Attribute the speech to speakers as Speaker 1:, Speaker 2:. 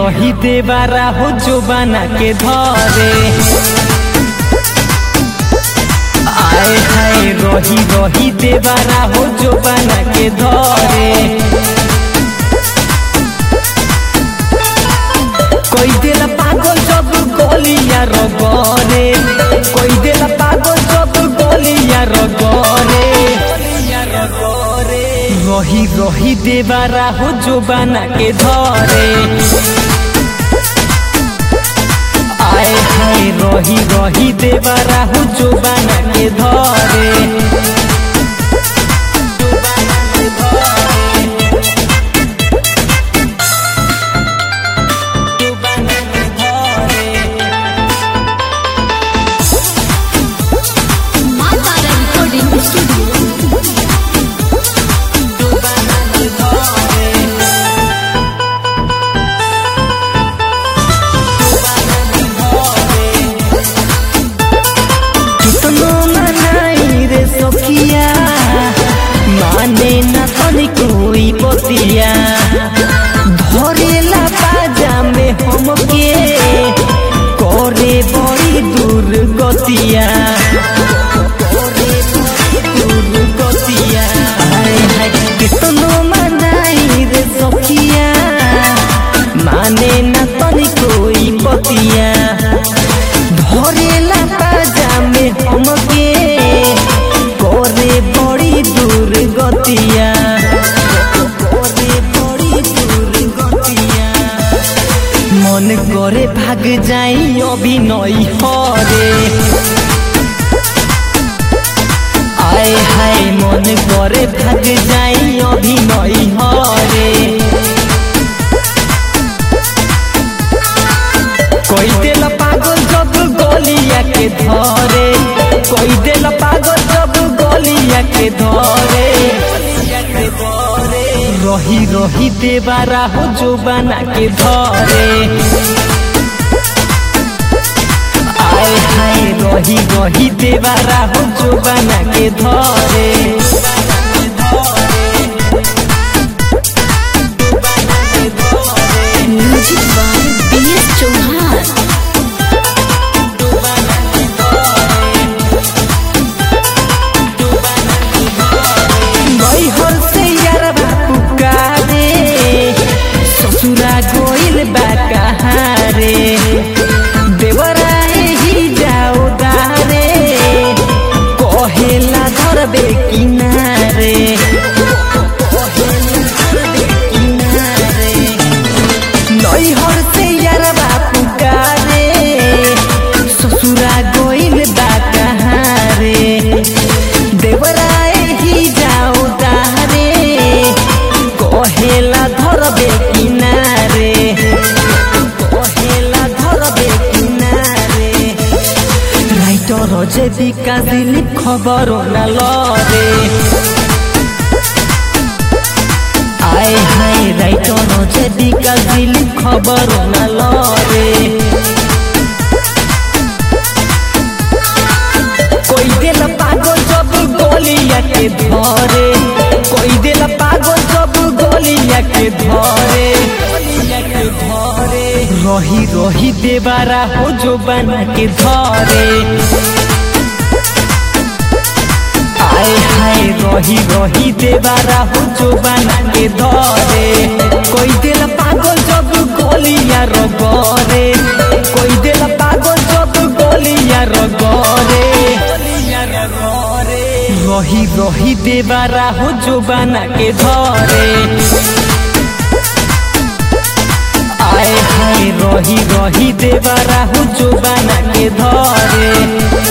Speaker 1: रही देवारा हो जो बना के धरे। आए हाय रही देवारा हो जो बना के धरे। कोई दिल पागल जब गोलियां रगरे, कोई दिल पागल जब गोलियां रगरे। रही देवारा हो जो बना के धरे। आए हाय रही देवारा हो जो बना के धरे। माने न तनी कोई बतिया, धरेला बाजा में हमके करे बड़ी दूर गतिया। कितनो मनाई रे सखिया, माने न तनी कोई बतिया, धरेला बाजा में हमके करे बड़ी दूर गतिया। मन करे भाग जाई अभिनय हरे। आए हाय मन करे भाग जाई अभिनय हरे। कोई दिल पागल जब गोलिया के धरे, कोई दिल पागल जब गोलिया के धरे। रही देवारा हो जो बना के धरे। आए हाय रही देवारा हो जो बना के धरे। गोइल बाकारे देवरा ही जाओ दारे, कहेला धरबे किनारे। नैहर से यारबा पुकारे, ससुरा गोइल बाकारे देवरा ही जाओ दारे, कहेला धरबे किनारे। जे विकास दिली खबर न लरे। आए हाय राइटर जे विकास दिली खबर न लरे। कोई दिल पागल जब गोलिया के धरे, कोई दिल पागल जब गोलिया के धरे। रही देवारा हो जो बना के धरे। आए हाय रही देवारा हो जो बना के धरे। कोई दिल पागल जब गोलियां रगरे, कोई दिल पागल जब गोलियां रगरे। रही देवारा हो जो बना के धरे। आए हाय रही देवारा हो जो बना के धरे।